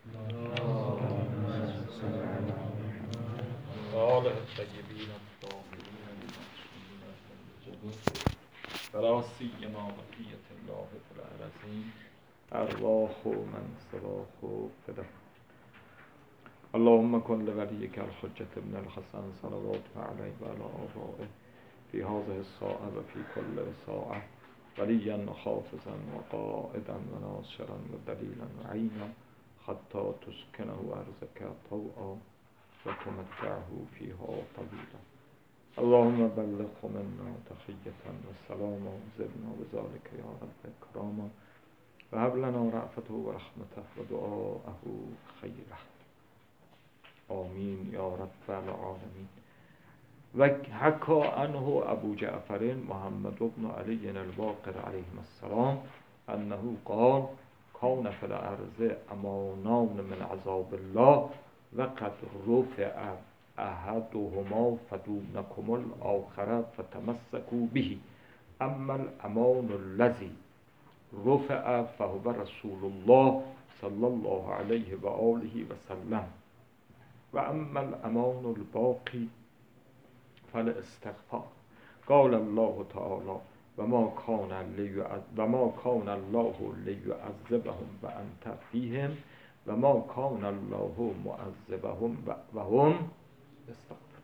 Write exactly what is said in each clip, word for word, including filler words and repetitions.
آله الطیبین الطاهرین المعصومین المنتجبین ولا سیما بقیة الله فی الأرضین ارواح من سواه فدا. اللهم کن لولیک الحجة ابن الحسن صلوات علیه و علی آبائه فی هذه الساعة و فی کل ساعة ولیا و حافظا و قائدا و ناصرا و دلیلا و عینا حتی تسکنه ارضک طوعا و تمتعه فیها طویلا. اللهم بلغه منا تحیة و سلاما و زدنا بذلك یا رب کراما و هب لنا رأفته و رحمته و دعاءه خیره. آمین یا رب العالمین. و حکا عنه ابو جعفر محمد بن علی الباقر علیه السلام انه قال کان فی الارض امانان من عذاب الله و قد رفع احدهما فدونکم الاخر فتمسکوا به اما الامان الذی رفع فهو رسول الله صلی الله علیه و آله و سلم و اما الامان الباقی فالاستغفار. قال الله تعالی و ما کان و ما کان الله لیعذبهم و انت فیهم و ما کان الله معذبهم و هم استغفر.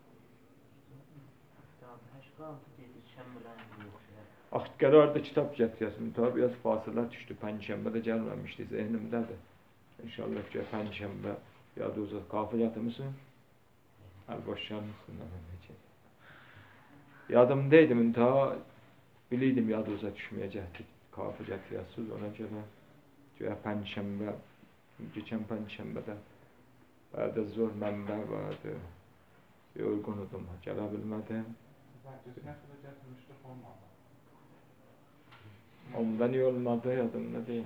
Axt kararda kitap getirəsin. Tabi biraz fasilə düşdü. Pənşənbə də gəlməmişdi. Zehnimdədir. İnşallah ki, pənşənbə yad uzaq. Qafı yatımısın? Əl-başlar mısın? Yadımdaydım. Ta biliydim yad uzaq düşməyəcəkdir. Qafı gətirəsiz. Ona görə güya pənşənbə, geçən pənşənbədə bədə zor mənbə vardı. Yorğunudum. Gələ bilmədim. Ondan iyi olmadı, yadımda değil.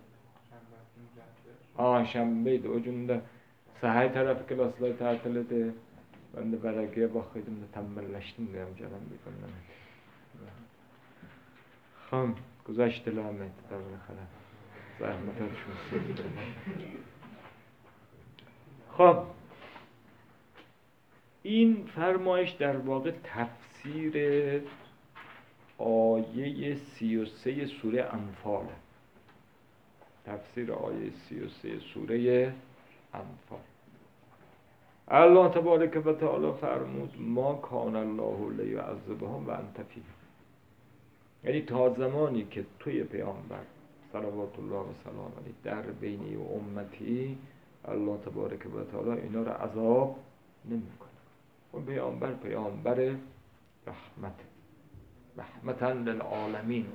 Aa, şənbəydi. O gün də səhər tərəfi klasları tətil idi. Ben de bələdiyyə baxıydım da tənbəlləşdim deyəm gələm bir gündən. Xam, güzəşdilər məydi dəvələ xələ. Zəhmətə düşmüşsün. خب این فرمایش در واقع تفسیر آیه سی و سه سوره انفال، تفسیر آیه سی و سه سوره انفال. الله تبارک و تعالی فرمود ما کان الله لیعذبهم و انت فیهم. یعنی تا زمانی که توی پیامبر صلوات الله و سلام علیه در بینی و امتی، الله تبارک و تعالی اینا را عذاب نمیکنه. اون پیامبر پیامبر رحمت، رحمتا للعالمین.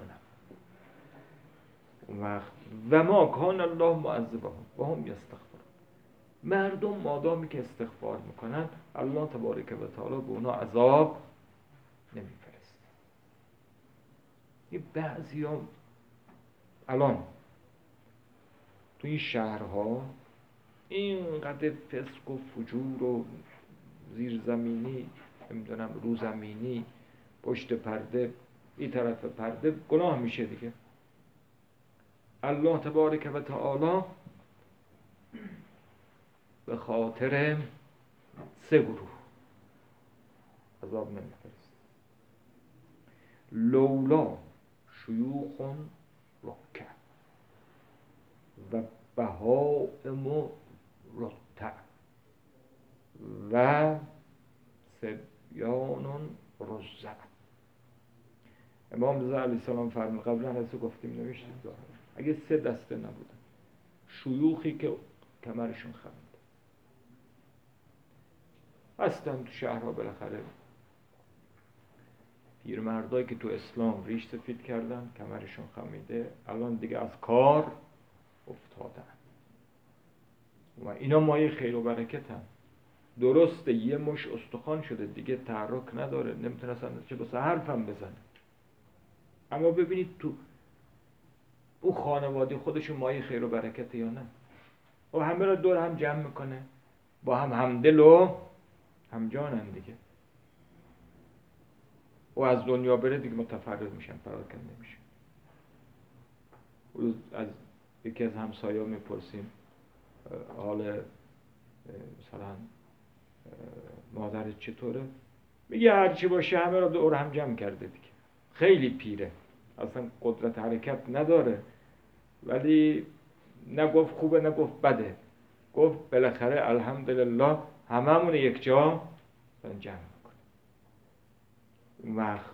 اون وقت و ما کان الله معذبهم و هم یستغفرون. مردم مادامی که استغفار میکنن الله تبارک و تعالی به اونا عذاب نمیفرسته. یه بعضی ها الان تو این شهرها اینقدر فسق و فجور و زیرزمینی، نمیدونم روزمینی، پشت پرده، این طرف پرده گناه میشه دیگه. الله تبارک و تعالی به خاطر سه گروه عذاب نمیفرست. لولا شیوخ رکع و بهائم رتع و سبیان رزع. امام رضا علیه السلام فرمود، قبلا از گفتیم نوشتیم، اگه سه دسته نبودن، شیوخی که کمرشون خمیده هستن تو شهرها، بالاخره پیرمردایی که تو اسلام ریش سفید کردن کمرشون خمیده، الان دیگه از کار افتادن و اینا مایه خیر و برکت هم. درسته یه مش استخوان شده دیگه تحرک نداره، نمیتونه اصلا چه بسه حرف هم بزنه، اما ببینید تو او خانواده خودشون مایه خیر و برکت یا نه. و همه را دور هم جمع میکنه، با هم همدل و همجانن دیگه. و از دنیا بره دیگه متفرد میشن، پراکنده میشن. از یکی از همسایه‌ها میپرسیم حال مثلا مادرت چطوره؟ میگه هرچی باشه همه رو دور هم جمع کرده دیگه. خیلی پیره، اصلا قدرت حرکت نداره، ولی نه گفت خوبه نه گفت بده، گفت بالاخره الحمدلله هممون یک جا جمع میکنه. اون وقت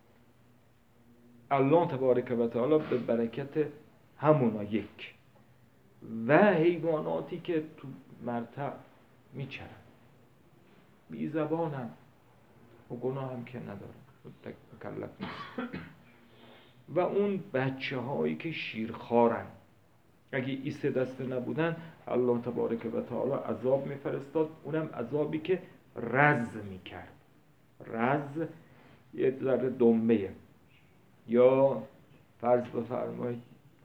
الله تبارک و تعالی به برکت همونا یک و حیواناتی که تو مرتع میچرن بی زبانن و گناه هم که ندارن، مکلف نیست، و اون بچه هایی که شیرخوارن اگه ایست دسته نبودن الله تبارک و تعالی عذاب میفرستاد، اونم عذابی که رز میکرد. رز یه ذره دنبهه، یا فرض بفرمایید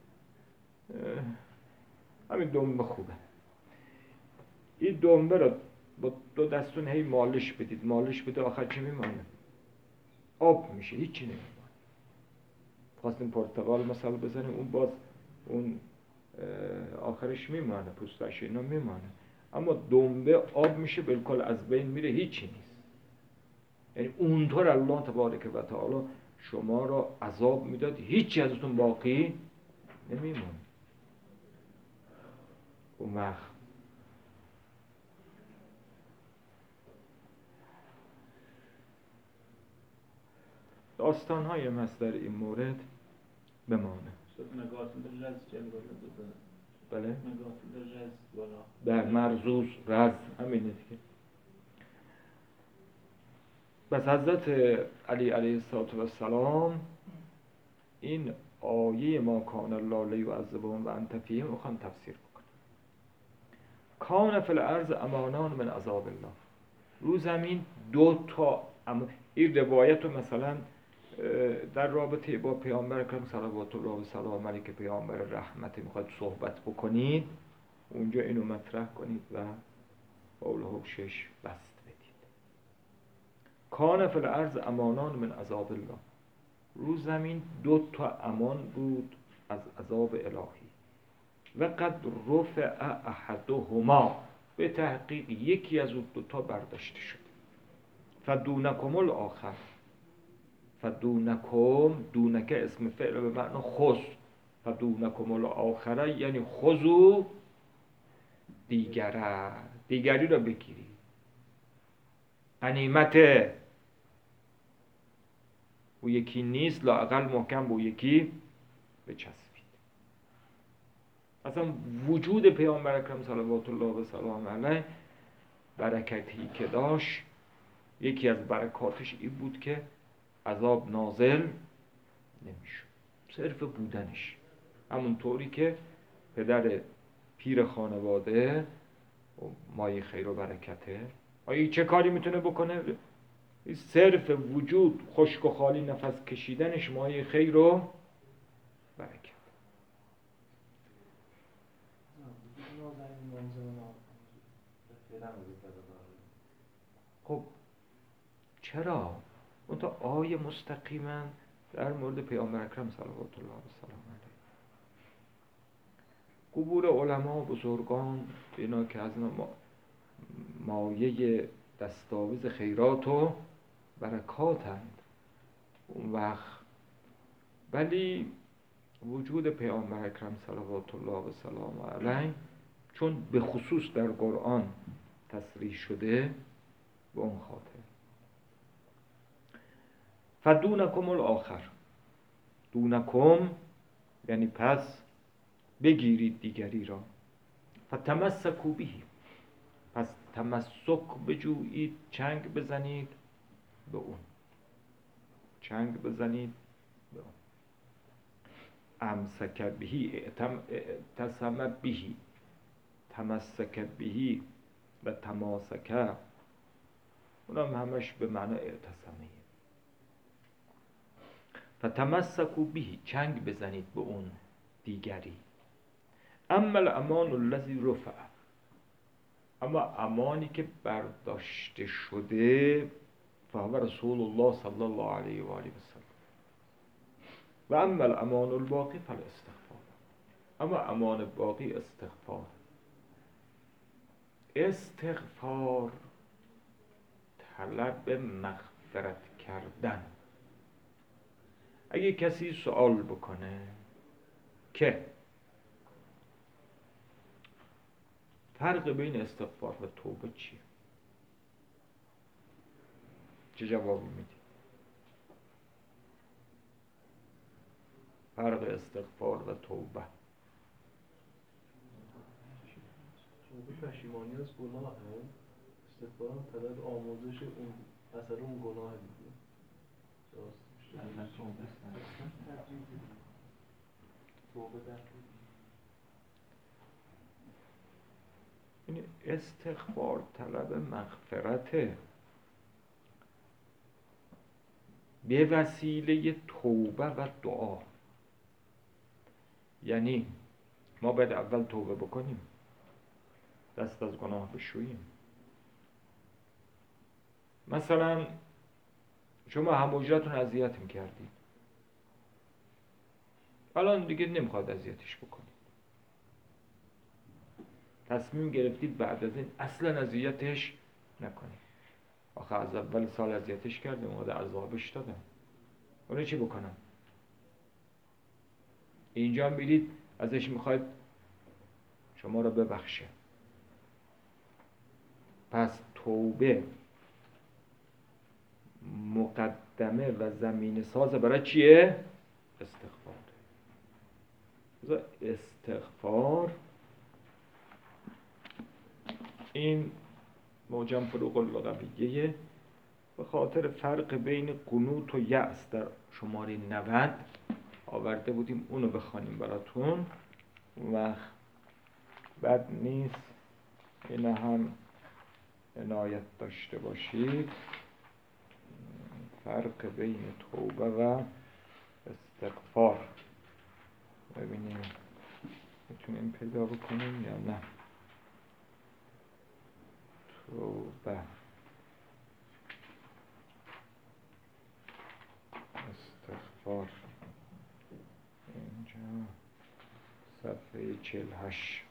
همین دنبه خوبه، این دنبه رو با دو دستون هی مالش بدید مالش بده، آخر چی میمانه؟ آب میشه، هیچی نمیمانه. خواستیم پرتقال مثلا بزنیم، اون باز اون آخرش میمانه، پوستش اینا میمانه، اما دنبه آب میشه، بالکل از بین میره، هیچی نیست. یعنی اونطور الله تبارک و تعالی شما را عذاب میداد، هیچی ازتون باقی نمیمونه. اون وقت داستان های مصدر این مورد بمانه. بله؟ در مرزوز رز همینه دیگه. بس حضرت علی علیه السلام این آیه ما کان الله لیعذبهم و انت فیهم رو خوان تفسیر بکنه. کان فی الارض امانان من عذاب الله. رو زمین دو تا اما این روایت رو مثلا در رابطه با پیامبر اکرم صلوات الله و سلام علیه که پیامبر رحمت میخواد صحبت بکنید، اونجا اینو مطرح کنید و قول حکشش بست بدید. کان فی الارض امانان من عذاب الله. رو زمین دو تا امان بود از عذاب الهی. و قد رفع احدهما، به تحقیق یکی از اون دو تا برداشته شد. فدونکم الاخر. فدونکم، دونکه اسم فعل به معنی خذ، فدونکم الاخر یعنی خذو دیگره، دیگری را بگیری، غنیمت او یکی نیست، لااقل محکم به او یکی بچسبید. اصلا وجود پیامبر اکرم صلوات الله و سلام علیه برکتی که داشت، یکی از برکاتش این بود که عذاب نازل نمیشد، صرف بودنش. همونطوری که پدر پیر خانواده مایه خیر و برکته، آیا چه کاری میتونه بکنه؟ صرف وجود، خشک و خالی نفس کشیدنش مایه خیر و برکت. خب چرا؟ اون تا آیه مستقیما در مورد پیامبر اکرم صلوات الله و سلام علیه. قبور علما و بزرگان اینا که از ما مایه دستاویز خیرات و برکاتند. اون وقت ولی وجود پیامبر اکرم صلوات الله و سلام علیه چون به خصوص در قرآن تصریح شده، به اون خاطر فدونکم الاخر. دونکم یعنی پس بگیرید دیگری را، فتمسکوا به، پس تمسک بجویید، چنگ بزنید به اون، چنگ بزنید به اون. امسک بهی، اعتصم بهی، تمسک بهی و تماسک، اونم همش به معنی اعتصمه. فتمسکوا بهی، چنگ بزنید به اون دیگری. اما الامان الذی رفع، اما امانی که برداشته شده، فهو رسول الله صلی الله علیه و آله و سلم. و اما الامان الباقی فالاستغفار، اما امان باقی استغفار. استغفار طلب مغفرت کردن. اگه کسی سوال بکنه که فرق بین استغفار و توبه چیه، چه جوابی میدی؟ فرق استغفار و توبه. توبه پشیمانی از گناهه، استغفار هم طلب آموزش اون اثر اون گناه دیگه. این استغفار طلب مغفرته به وسیله توبه و دعا. یعنی ما باید اول توبه بکنیم، دست از گناه بشوییم. مثلا شما هموجرتون اذیت میکردید، الان دیگه نمیخواد اذیتش بکنید، تصمیم گرفتید بعد از این اصلا اذیتش نکنید. آخه از اول سال اذیتش کردیم، اومده عذابش دادم، اونو چی بکنم؟ اینجا میرید ازش میخواید شما رو ببخشه. پس توبه مقدمه و زمین ساز برای چیه؟ استغفار. استغفار این موجم فروق اللغویه به خاطر فرق بین قنوت و یأس در شماره نود آورده بودیم، اونو بخوانیم براتون و بد نیست این هم عنایت داشته باشید. فرق بین توبه و استغفار ببینیم میتونیم پیدا بکنیم یا نه. توبه استغفار اینجا صفحه چهل و هشت.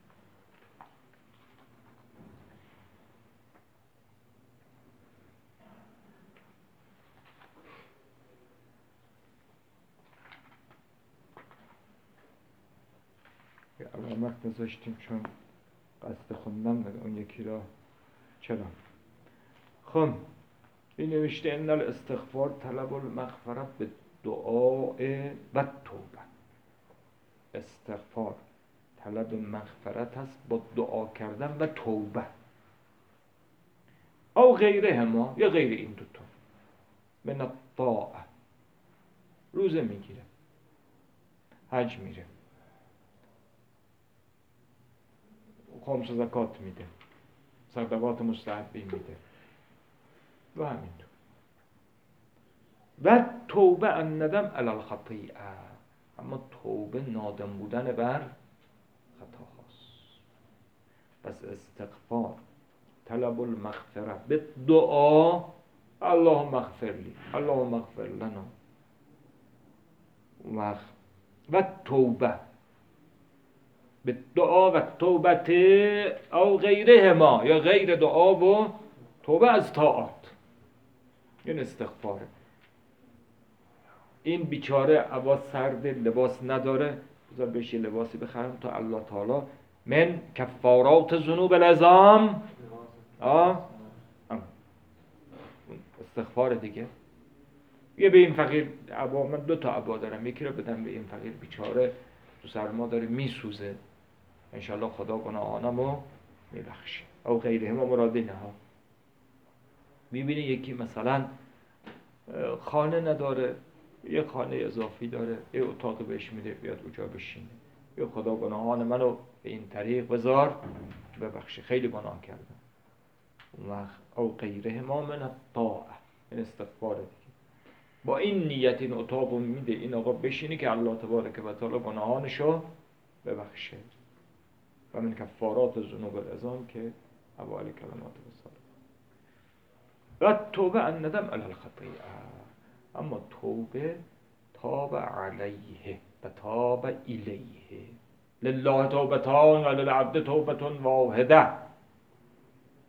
علامت نذاشتیم چون قصد خوندم اون یکی را چرا. خب این نوشته ان الاستغفار طلب المغفرت به دعاء و توبه. استغفار طلب مغفرت است با دعا کردن و توبه. او غیره ما یا غیر این دوتا. من الطاعه، روزه میگیره، حج میره، خمس و زکات میده، صدقات مستحبی میده و همینطور. و توبه ان ندم علی الخطیئه، اما توبه نادم بودن بر خطا هاست. پس استغفار طلب المغفره به دعا، اللهم اغفر لی، اللهم اغفر لنا، و و توبه به دعا و توبت او غیره ما یا غیر دعا و توبه از طاعات. این استغفاره. این بیچاره عباس سرد، لباس نداره، بذار بهش یه لباسی بخرم تا الله تعالی من کفارات ذنوب العظام. آه استغفار دیگه. یه به این فقیر عبا، من دو تا عبا دارم، یکی رو بدم به این فقیر بیچاره تو سرما داره میسوزه، انشالله خدا گناهانمو میبخشه. او غیره ما مرادی نه ها. میبینی یکی مثلا خانه نداره، یه خانه اضافی داره، یه اتاق بهش میده بیاد اونجا بشینه، یه خدا گناهان منو به این طریق بذار ببخشه، خیلی گناه کردم. اون وقت او غیره ما من الطاعه، این استغفار دیگه. با این نیت این اتاقو میده این آقا بشینه که الله تبارک و تعالی گناهانشو ببخشه. و من کفارات ذنوب العظام که حوالی کلمات بسار. و توبه ان ندم علی الخطیئه، اما توبه تاب علیه و تاب الیه. لله توبتان و للعبد توبتون واحده.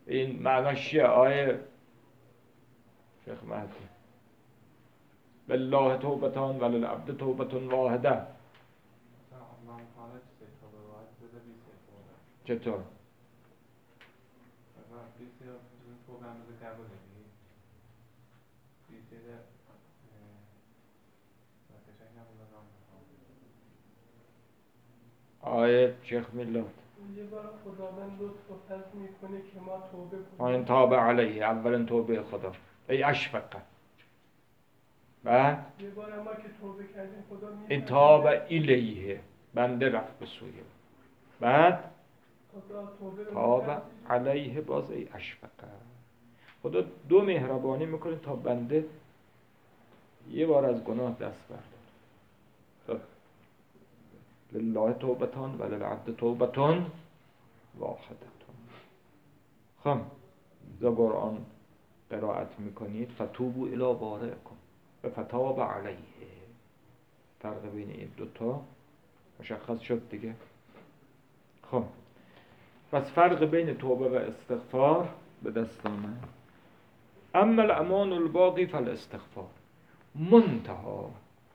این معناش چیه آیه شیخ مهدی؟ بالله توبتان وللعبد توبتون واحده. چطور؟ آیه شیخ میلاد یه بار خداوند لطف و فضل میکنه که ما توبه کنیم. این تابه علیه، اولین توبه خدا ای اشفقه. بعد یه بار ما که توبه کردیم خدا میفرماید این تابه الیه، بنده رفت به سوی. بعد خدا توبه رو تابه می‌پذیره. علیه، باز ای اشفقه. خدا دو مهربانی میکنه تا بنده یه بار از گناه دست برداره. لله توبتان وللعبد توبتون واحدتون. خب در قرآن قرائت میکنید فتوبوا الی بارئکم و فتاب علیه. فرق بین این دوتا مشخص شد دیگه. خب پس فرق بین توبه و استغفار به دست آمد. اما الامان الباقی فالاستغفار. منتها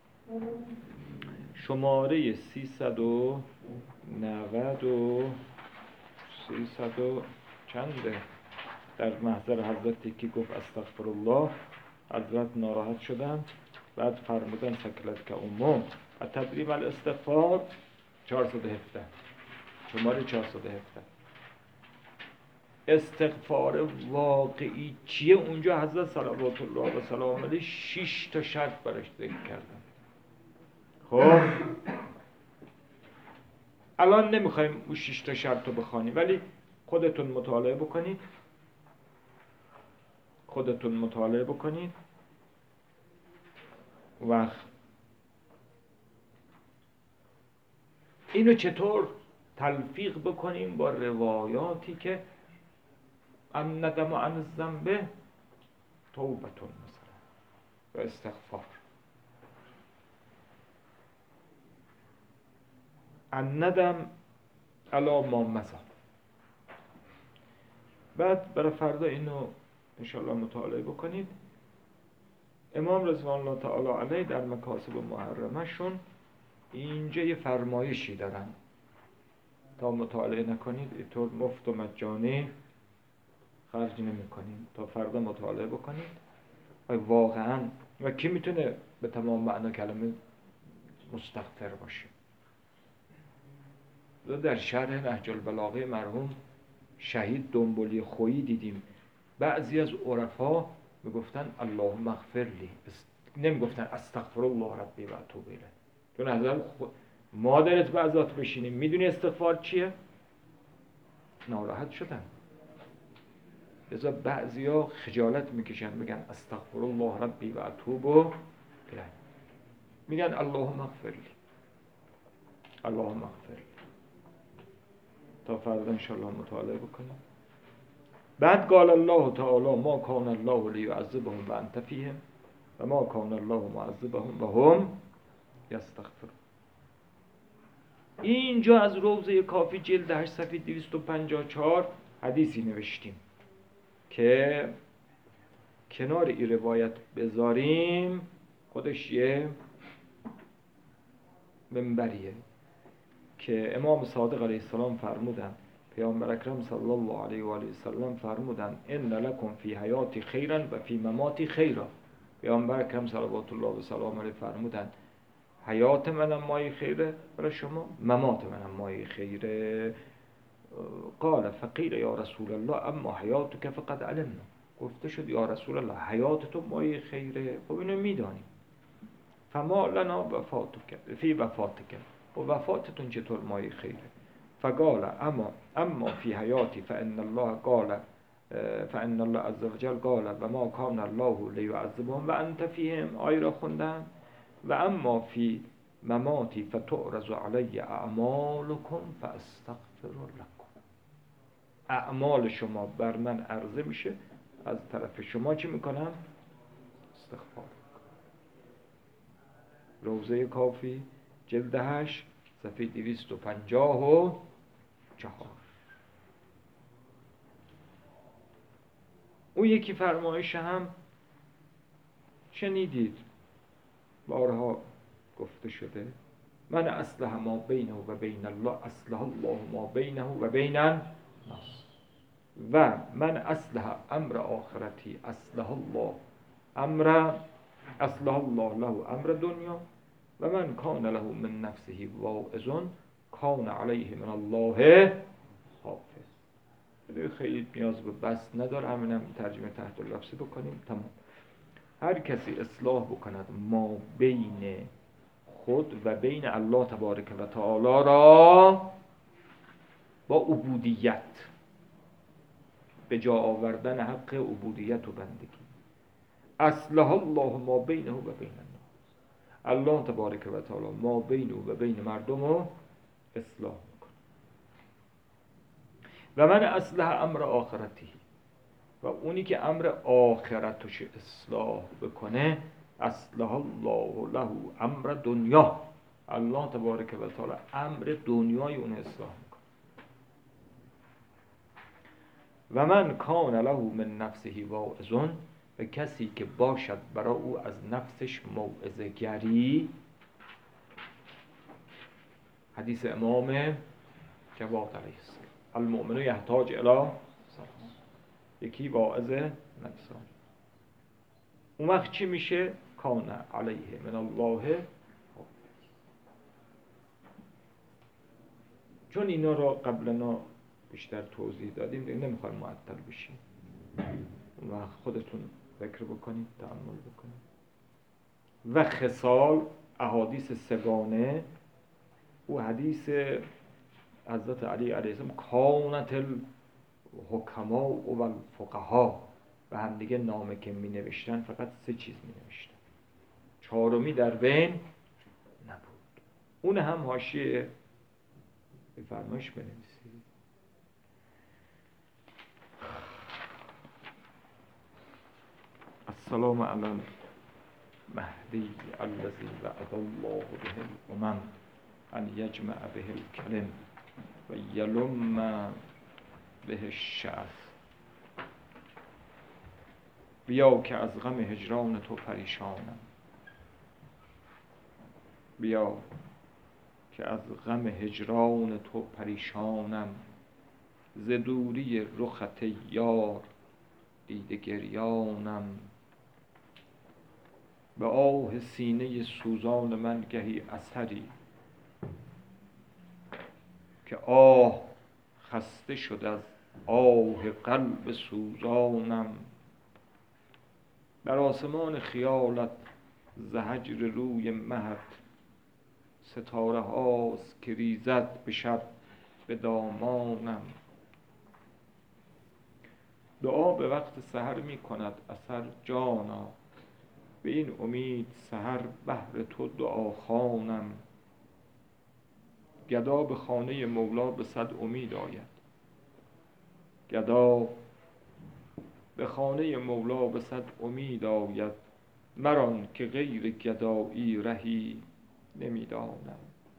شماره سیصد و نود و سیصد و چنده در محضر حضرتی که گفت استغفر الله، حضرت ناراحت شدن، بعد فرمودن سکلت که امم و تدریم الاستغفار چهارصد و هفده، شماره چهارصد و هفده. استغفار واقعی چیه؟ اونجا حضرت صلوات الله و سلام علیه شش تا شرط برش ذکر کردن. خب الان نمیخوایم اون شش تا شرط رو بخوانیم، ولی خودتون مطالعه بکنید، خودتون مطالعه بکنید و اینو چطور تلفیق بکنیم با روایاتی که ان ندم و ان الذنب توبتون مثلا و استغفار. ان ندم علی ما مضی. بعد برای فردا اینو انشاءالله مطالعه بکنید. امام رضوان الله تعالی علیه در مکاسب محرمه شون اینجا یه فرمایشی دارن، تا مطالعه نکنید اینطور مفت و مجانی خرج نمی کنیم، تا فردا مطالعه بکنید و واقعا و کی میتونه به تمام معنا کلمه مستغفر باشه. در شرح نهج البلاغه مرحوم شهید دنبولی خویی دیدیم بعضی از عرفا میگفتن اللهم اغفر لی، نمیگفتن استغفر الله ربی و اتوب الیه. چون نظر مادرت بعضات بشینیم میدونی استغفار چیه؟ ناراحت شدن. لذا بعضیا خجالت میکشن میگن استغفر الله ربی و اتوب الیه، میگن اللهم اغفر لی، اللهم اغفر لی. تا فردا انشاءالله مطالعه بکنیم. بعد قال الله تعالی ما کان الله لیعذبهم و انت فیهم و ما کان الله معذبهم و هم یستغفرون. اینجا از روضه کافی جلد هشت صفحه دویست و پنجاه و چهار حدیثی نوشتیم که کنار این روایت بذاریم خودش یه منبریه که امام صادق علیه السلام فرمودن، پیامبر اکرم صلی الله علیه و آله و سلم فرمودن ان لکم فی حیاتی خیرا و فی مماتی خیرا. پیامبر اکرم صلوات الله و سلام علیه فرمودن حیات منم مایه خیره برای شما، ممات منم مایه خیره. قال فقیل یا رسول الله اما حیاتک فقد علمنا. گفته شد یا رسول الله حیات تو مایه خیره، خب اینو میدانیم. فما لنا وفاتک فی وفاتک، و وفاتتون چطور مایه خیره؟ فقال اما اما فی حیاتی فان الله قال فان الله عز وجل قال و ما کان الله لیعذبهم و انت فیهم. آیه را خوندن. و اما فی مماتی فتعرض علی اعمالکم فاستغفر لکم. اعمال شما بر من عرضه میشه، از طرف شما چی میکنم؟ استغفار. روضه کافی جلد هشت صفحه دویست و پنجاه و چهار. اون یکی فرمایش هم شنیدید، بارها گفته شده: من اصلح ما بینه و بین الله اصلح الله ما بینه و بین الناس، و من اصلح امر آخرتی اصلح الله امر اصلح الله له امر دنیا، و من کان له من نفسه واعظ کان علیه من الله حافظ. خیلی نیاز به بس نداره، همینم ترجمه تحت اللفظی بکنیم تمام. هر کسی اصلاح بکند ما بین خود و بین الله تبارک و تعالی را با عبودیت، به جا آوردن حق عبودیت و بندگی، اصلح الله ما بینه و بین الناس، الله تبارک و تعالی ما بین و بین مردم رو اصلاح میکنه. و من اصلح امر آخرتی، و اونی که امر آخرتش اصلاح بکنه اصلح الله له امر دنیا، الله تبارک و تعالی امر دنیای اون اصلاح میکنه. و من کان له من نفسه واعظ، و کسی که باشد برای او از نفسش موعظه گری، حدیث امام جواد علیه السلام: المؤمن یحتاج الی ثلاث، یکی واعظ نفسان. اون وقت چی میشه؟ کان علیه من الله. چون اینا را قبلا بیشتر توضیح دادیم دیگه نمیخوایم معطل بشیم، اون وقت خودتون فکر بکنید، تأمل بکنید. و خصال، احادیث سگانه، او حدیث حضرت علی علیه السلام: کانت الحکما و الفقها، و هم دیگه نامه که می نوشتن فقط سه چیز می نوشتن، چهارمی در بین نبود. اون هم حاشیه به فرمایش بنویسید. السلام علی المهدی الذی وعد الله به الامم ان یجمع به الکلم و یلم به الشعث. بیا که از غم هجران تو پریشانم، بیا که از غم هجران تو پریشانم، ز دوری رخت یار دیده گریانم. به آه سینه سوزان من گهی اثری، که آه خسته شد از آه قلب سوزانم. در آسمان خیالت ز هجر روی مهت، ستاره هاست که ریزد به شب به دامانم. دعا به وقت سحر می کند اثر جانا، به این امید سحر بهر تو دعا خوانم. گدا به خانه مولا به صد امید آید، گدا به خانه مولا به صد امید آید. مران که غیر گدایی رهی نمیدانم،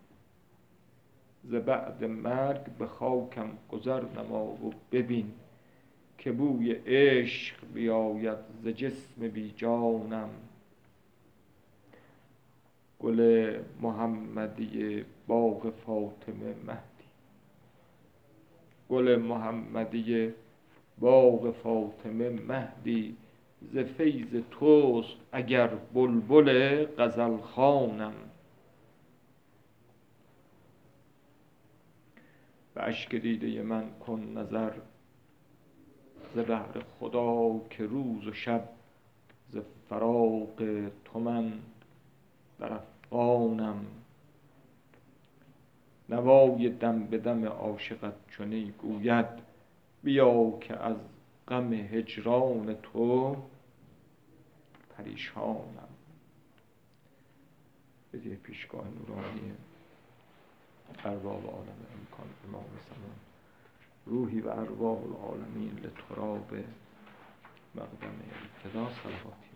ز بعد مرگ به خاکم گذر نما و ببین، که بوی عشق بیاید ز جسم بی جانم. گل محمدی باغ فاطمه مهدی، گل محمدی باغ فاطمه مهدی، ز فیض توست اگر بلبل غزل خوانم. به اشک دیده من کن نظر ز بهر خدا، که روز و شب ز فراق تو من در افغانم. نوای دم به دم عاشقت چنین گوید، بیا که از غم هجران تو پریشانم. بدیه پیشگاه نورانی ارواح عالم امکان امام زمان، روحی و ارواح العالمین لتراب مقدم ابتدا صلواتی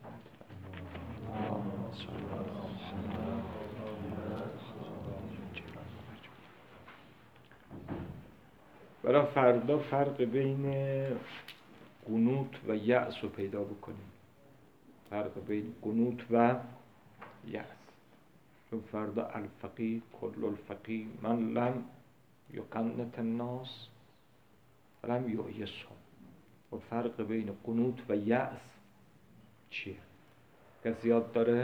برای فردا فرق بین قنوت و یأس رو پیدا بکنیم. فرق بین قنوت و یأس. چون فردا الفقیه کل الفقیه من لم یقنط الناس لم یؤیسهم. و فرق بین قنوت و یأس چیه؟ کسی یاد داره؟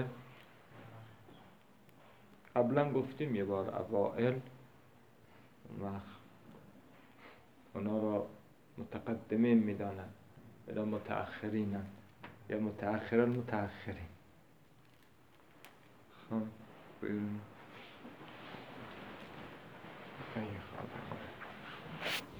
قبلا گفتیم یه بار اوائل اونا را متقدمین میدانن یا متأخرینن یا متأخر المتأخرین. خب بریم. ای خدا.